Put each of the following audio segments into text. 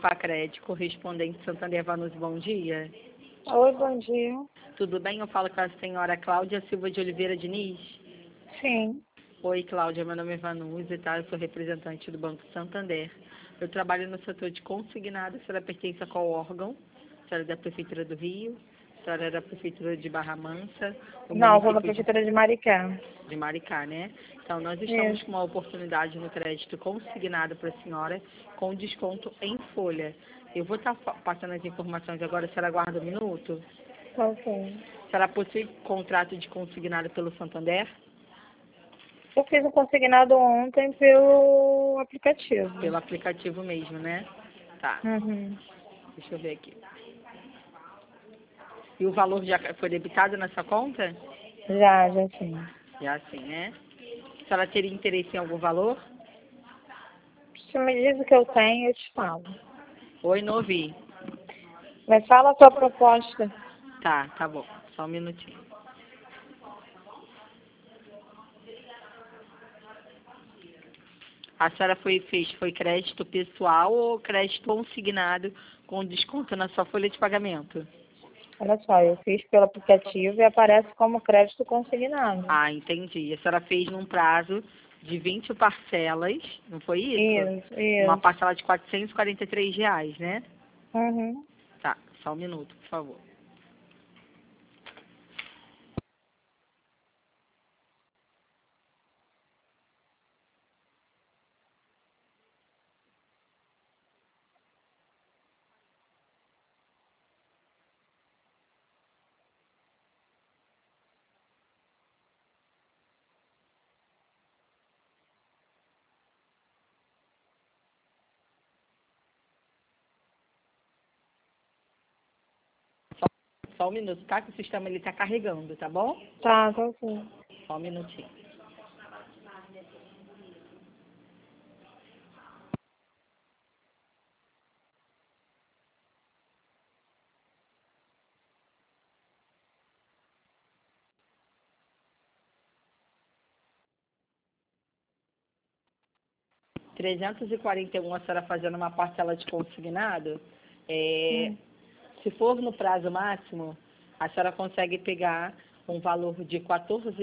Facred, correspondente Santander Vanucci, bom dia. Oi, bom dia. Tudo bem? Eu falo com a senhora Cláudia Silva de Oliveira Diniz. Sim. Oi, Cláudia, meu nome é Vanucci, tá? Eu sou representante do Banco Santander. Eu trabalho no setor de consignado. A senhora pertence a qual órgão? A senhora é da Prefeitura do Rio? A senhora é da Prefeitura de Barra Mansa? O Não, sou da município Prefeitura de Maricá. de Maricá, né? Então, nós estamos Isso. com uma oportunidade no crédito consignado para a senhora com desconto em folha. Eu vou estar passando as informações agora, a senhora aguarda um minuto. Ok. A senhora possui contrato de consignado pelo Santander? Eu fiz um consignado ontem pelo aplicativo. Pelo aplicativo mesmo, né? Tá, Uhum. deixa eu ver aqui. E o valor já foi debitado nessa conta? Já sim. Já sim, né? A senhora teria interesse em algum valor? Se me diz o que eu tenho, eu te falo. Oi, não ouvi. Mas fala a sua proposta. Tá bom. Só um minutinho. A senhora foi crédito pessoal ou crédito consignado com desconto na sua folha de pagamento? Olha só, eu fiz pelo aplicativo e aparece como crédito consignado. Ah, entendi. A senhora fez num prazo de 20 parcelas, não foi isso? Uma Isso. parcela de R$ 443, né? Uhum. Tá, só um minuto, por favor. Só um minuto, tá? Que o sistema ele tá carregando, tá bom? Tá ok. Só um minutinho. R$ 341 a senhora fazendo uma parcela de consignado. Hum. Se for no prazo máximo, a senhora consegue pegar um valor de R$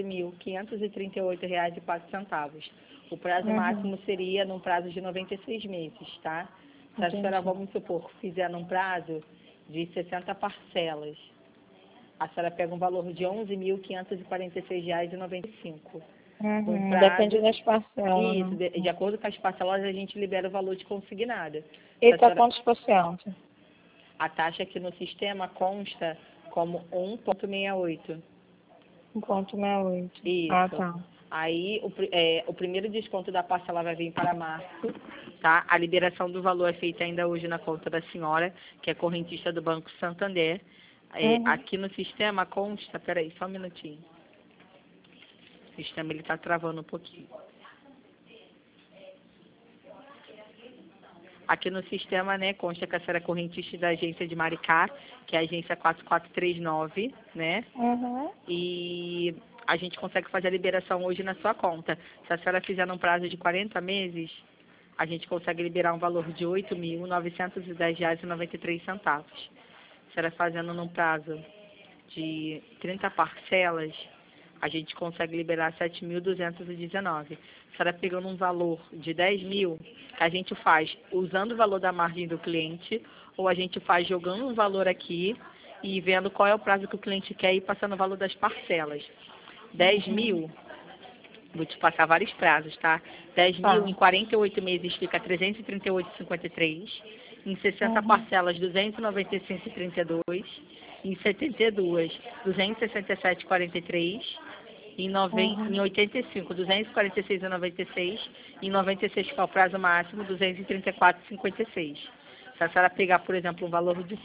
14.538,04. O prazo Uhum. máximo seria num prazo de 96 meses, tá? Se a senhora, Entendi. vamos supor, fizer num prazo de 60 parcelas, a senhora pega um valor de R$ 11.546,95. Num Uhum. Depende prazo, das parcelas, isso, né? de acordo com as parcelas, a gente libera o valor de consignado. Se E a tá senhora, quantos por cento? a taxa aqui no sistema consta como 1,68. 1,68. Ah, Isso. tá. Aí, o primeiro desconto da parcela vai vir para março, tá? A liberação do valor é feita ainda hoje na conta da senhora, que é correntista do Banco Santander. Uhum. Aqui no sistema consta, peraí, só um minutinho. O sistema ele está travando um pouquinho. Aqui no sistema, né, consta que a senhora é correntista da agência de Maricá, que é a agência 4439, né? Uhum. E a gente consegue fazer a liberação hoje na sua conta. Se a senhora fizer num prazo de 40 meses, a gente consegue liberar um valor de R$ 8.910,93. Se a senhora fazendo num prazo de 30 parcelas, a gente consegue liberar 7.219. A senhora pegando um valor de 10 mil, a gente faz usando o valor da margem do cliente, ou a gente faz jogando um valor aqui e vendo qual é o prazo que o cliente quer e passando o valor das parcelas. 10 Uhum. mil, vou te passar vários prazos, tá? 10 mil Tá. em 48 meses fica 338,53. Em 60 Uhum. parcelas, 295,32. Em 72, 267,43. Em Uhum. 85, 246,96. Em 96, que é o prazo máximo, 234,56. Se a senhora pegar, por exemplo, um valor de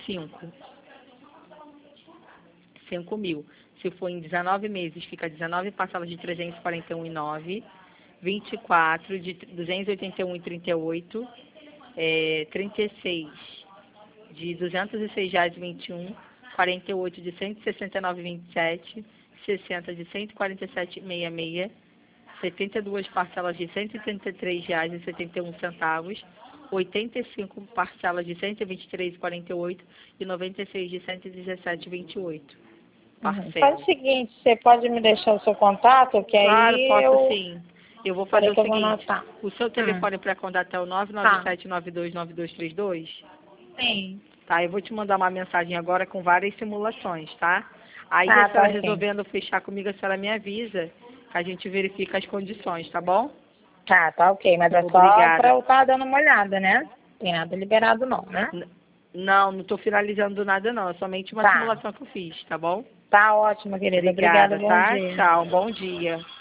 5 mil. Se for em 19 meses, fica 19 parcelas de 341,9, 24 de 281,38, 36 de R$ 206,21, 48 de 169,27, 60 de 147,66, 72 parcelas de R$ 133,71, 85 parcelas de R$ 123,48 e 96 de R$ 117,28. Faz o Parcelas. seguinte, você pode me deixar o seu contato, que Claro, aí posso sim. Eu vou fazer Peraí o que eu vou seguinte. anotar. O seu telefone para contato é o 997929232? Sim. Tá, eu vou te mandar uma mensagem agora com várias simulações, tá? Aí Tá, a senhora ok. resolvendo fechar comigo, a senhora me avisa, que a gente verifica as condições, tá bom? Tá ok, mas é só Obrigada. pra eu estar dando uma olhada, né? Tem nada liberado não, né? Não estou finalizando nada não, é somente uma Tá. simulação que eu fiz, tá bom? Tá ótimo, querida. Obrigada, Obrigada, bom tá? dia. Tchau, bom dia.